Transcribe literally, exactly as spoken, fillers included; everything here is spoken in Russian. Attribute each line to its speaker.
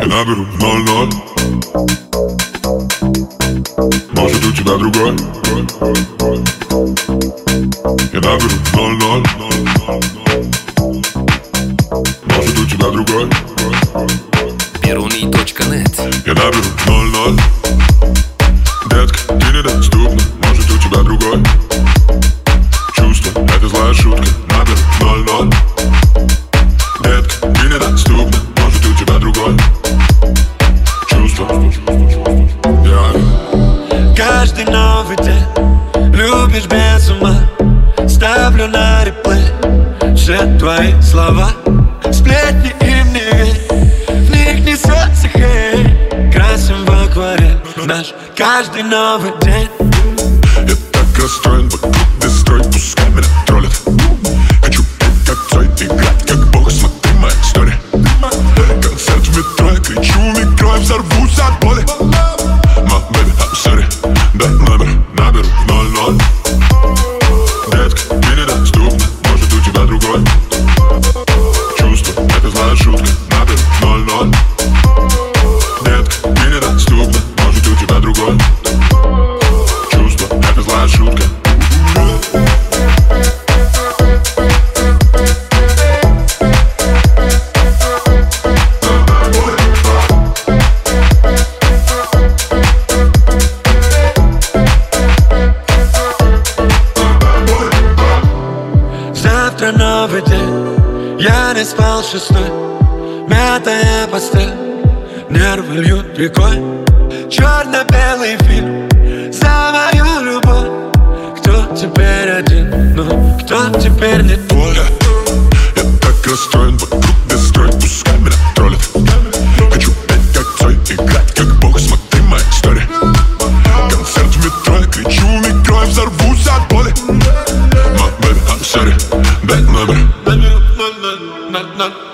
Speaker 1: Я наберу ноль-ноль. Может, у тебя другой. Я наберу ноль-ноль. Может, у тебя другой.
Speaker 2: Перуний точка нет.
Speaker 1: Я наберу ноль-ноль. Детка, ты недоступна. Может, у тебя другой. Чувство, это злая шутка. Наберу ноль-ноль. Детка, ты недоступна. Может, у тебя другой. Чувство. Я...
Speaker 3: Каждый новый день любишь без ума. Ставлю на реплей все твои слова. Сплетни им не верь, в них несется хейт. Красим в акварель наш каждый новый день.
Speaker 1: Я так расстроен, вокруг дестрой. Пускай меня троллят. Хочу петь как Цой, играть как бог. Смотри моя история. Концерт в метро, я кричу в микро и взорвусь от боли. My baby, I'm sorry. Дай номер, наберу ноль-ноль. Детка, ты недоступна. Может, у тебя другой. Чувство, это злая шутка. Наберу ноль-ноль. Детка, ты недоступна. Может, у тебя другой. Чувство, это злая шутка.
Speaker 3: Завтра новый день, я не спал шестой. Мятая постель, нервы льют рекой. Черно-белый фильм за мою любовь. Кто теперь один, ну кто теперь не твой?
Speaker 1: Я, я так расстроен, вокруг дестрой. Пускай меня троллят. Хочу петь как Цой, играть как бог. Смотри моя история. Концерт в метро, я кричу в микро и взорвусь от боли. My baby, I'm sorry. Дай номер.
Speaker 3: Ноль, ноль, ноль, ноль.